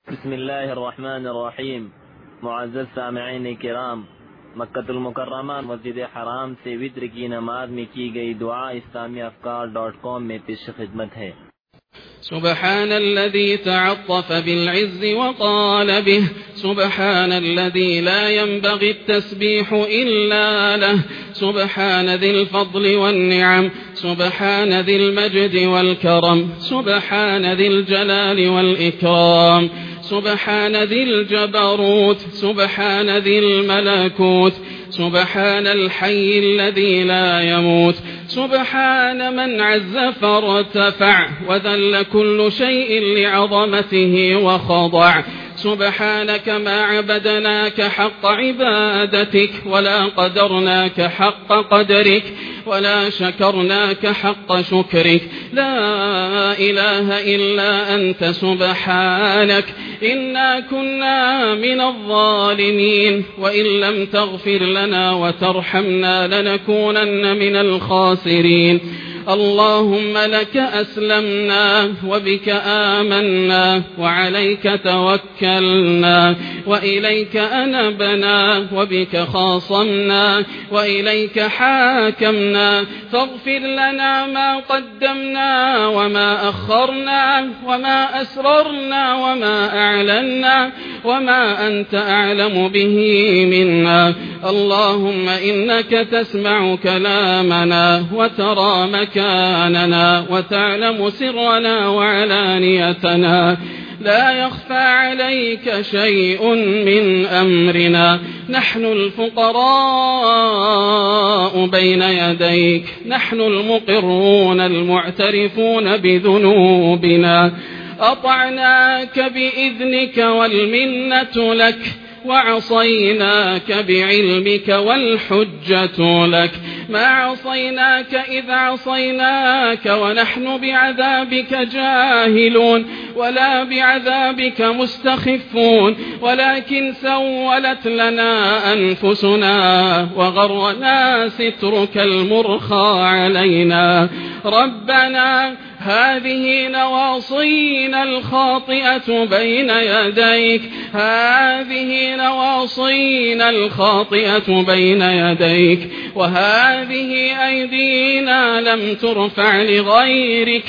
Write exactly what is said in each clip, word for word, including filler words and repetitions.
بسم الله الرحمن الرحیم. معزز سامعین کرام، مکہ المکرمہ مسجد حرام سے وتر کی نماز میں کی گئی دعا اسلامی افکار ڈاٹ کام میں پیش خدمت ہے۔ سبحان الذي تعطف بالعز وقال به، سبحان الذي لا ينبغي التسبيح إلا له، سبحان ذي الفضل والنعم، سبحان ذي المجد والكرم، سبحان ذي الجلال والإكرام، سبحان ذي الجبروت، سبحان ذي الملكوت، سبحان الحي الذي لا يموت، سبحان من عز فارتفع وذل كل شيء لعظمته وخضع، سبحانك ما عبدناك حق عبادتك ولا قدرناك حق قدرك ولا شكرناك حق شكرك، لا إله إلا أنت سبحانك إنا كنا من الظالمين، وإن لم تغفر لنا وترحمنا لنكونن من الخاسرين. اللهم لك أسلمنا وبك آمنا وعليك توكلنا وإليك أنبنا وبك خاصمنا وإليك حاكمنا، فاغفر لنا ما قدمنا وما أخرنا وما أسررنا وما أعلنا وما أنت أعلم به منا. اللهم إنك تسمع كلامنا وترى مكاننا وتعلم سرنا وعلانيتنا، لا يخفى عليك شيء من أمرنا. نحن الفقراء بين يديك، نحن المقرون المعترفون بذنوبنا، أطعناك بإذنك والمنة لك، وعصيناك بعلمك والحجة لك، ما عصيناك إذ عصيناك ونحن بعذابك جاهلون ولا بعذابك مستخفون، ولكن سولت لنا أنفسنا وغرنا سترك المرخى علينا. ربنا هذه نواصينا الخاطئة بين يديك، هذه نواصينا الخاطئة بين يديك، وهذه أيدينا لم ترفع لغيرك،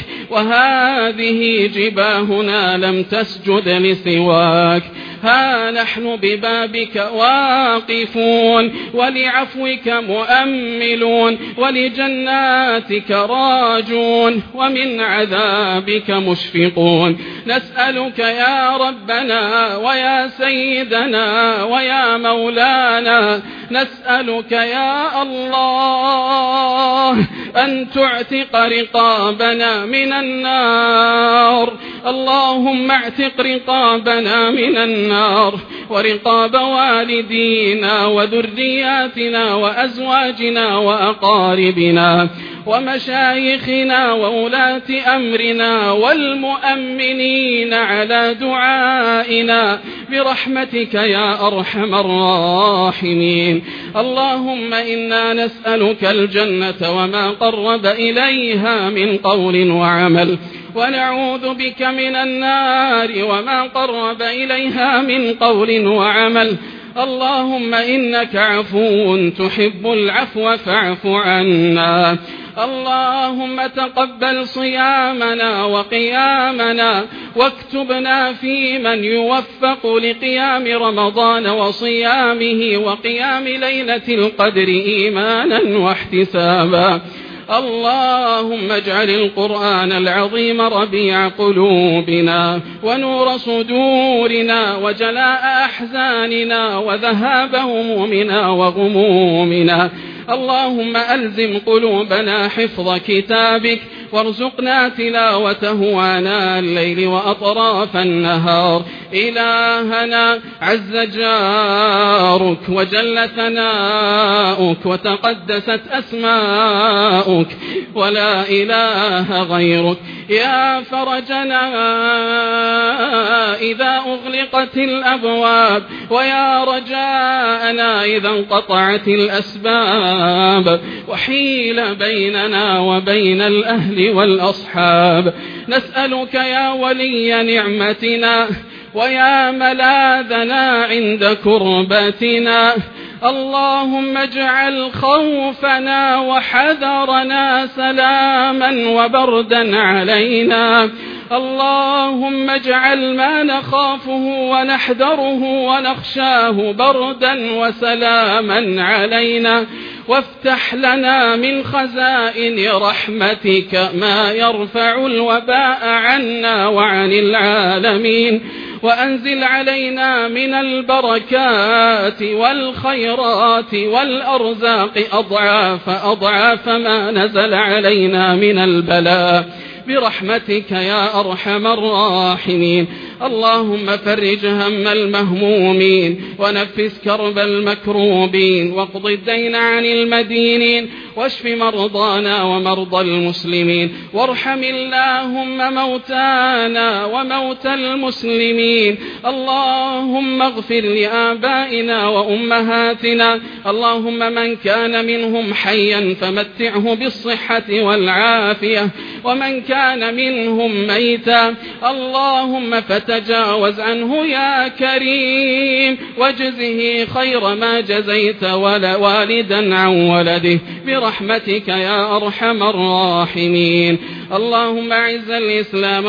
وهذه جباهنا لم تسجد لسواك. ها نحن ببابك واقفون، ولعفوك مؤملون، ولجناتك راجون، ومن عذابك مشفقون. نسألك يا ربنا ويا سيدنا ويا مولانا، نسألك يا الله أن تعتق رقابنا من النار. اللهم اعتق رقابنا من النار ورقاب والدينا وذرياتنا وأزواجنا وأقاربنا ومشايخنا وولاة أمرنا والمؤمنين على دعائنا برحمتك يا أرحم الراحمين. اللهم إنا نسألك الجنة وما قرب إليها من قول وعمل، ونعوذ بك من النار وما قرب إليها من قول وعمل. اللهم إنك عفو تحب العفو فاعف عنا. اللهم تقبل صيامنا وقيامنا، واكتبنا في من يوفق لقيام رمضان وصيامه وقيام ليلة القدر إيمانا واحتسابا. اللهم اجعل القرآن العظيم ربيع قلوبنا ونور صدورنا وجلاء أحزاننا وذهاب همومنا وغمومنا. اللهم ألزم قلوبنا حفظ كتابك، وارزقنا تلاوته آناء الليل وأطراف النهار. إلهنا عز جارك وجل ثناؤك وتقدست أسماؤك ولا إله غيرك، يا فرجنا إذا أغلقت الأبواب، ويا رجاءنا إذا انقطعت الأسباب، وحيل بيننا وبين الأهل والأصحاب. نسألك يا ولي نعمتنا ويا ملاذنا عند كربتنا. اللهم اجعل خوفنا وحذرنا سلاما وبردا علينا. اللهم اجعل ما نخافه ونحذره ونخشاه بردا وسلاما علينا، وافتح لنا من خزائن رحمتك ما يرفع الوباء عنا وعن العالمين، وأنزل علينا من البركات والخيرات والأرزاق أضعاف أضعاف ما نزل علينا من البلاء برحمتك يا أرحم الراحمين. اللهم فرج هم المهمومين، ونفس كرب المكروبين، واقض الدين عن المدينين، واشف مرضانا ومرضى المسلمين، وارحم اللهم موتانا وموتى المسلمين. اللهم اغفر لآبائنا وأمهاتنا. اللهم من كان منهم حيا فمتعه بالصحة والعافية، ومن كان منهم ميتا اللهم فتجاوز عنه يا كريم، واجزه خير ما جزيت والدا عن ولده برحمتك يا أرحم الراحمين. اللهم أعز الإسلام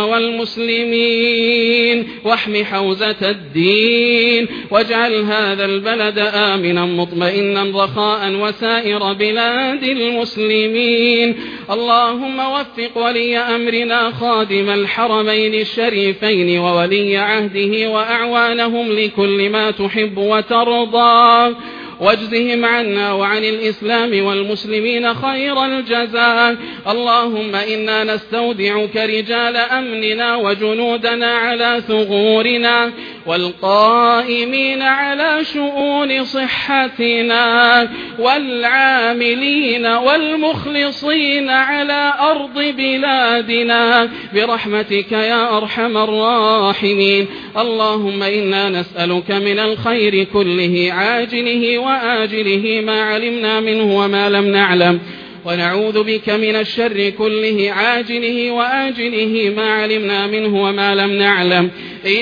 والمسلمين، واحم حوزة الدين، واجعل هذا البلد آمنا مطمئنا رخاء وسائر بلاد المسلمين. اللهم وفق ولي أمرنا خادم الحرمين الشريفين وولي عهده وأعوانهم لكل ما تحب وترضى، واجزهم عنا وعن الإسلام والمسلمين خير الجزاء. اللهم إنا نستودعك رجال أمننا وجنودنا على ثغورنا، والقائمين على شؤون صحتنا، والعاملين والمخلصين على أرض بلادنا برحمتك يا أرحم الراحمين. اللهم إنا نسألك من الخير كله عاجله وآجله ما علمنا منه وما لم نعلم، ونعوذ بك من الشر كله عاجله وآجله ما علمنا منه وما لم نعلم.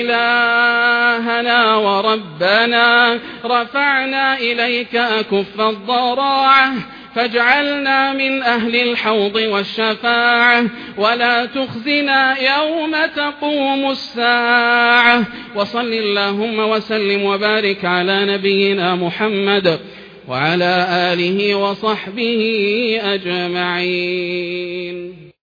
إلهنا وربنا، رفعنا إليك أكف الضراعة، فاجعلنا من أهل الحوض والشفاعة، ولا تخزنا يوم تقوم الساعة. وصل اللهم وسلم وبارك على نبينا محمد وعلى آله وصحبه أجمعين.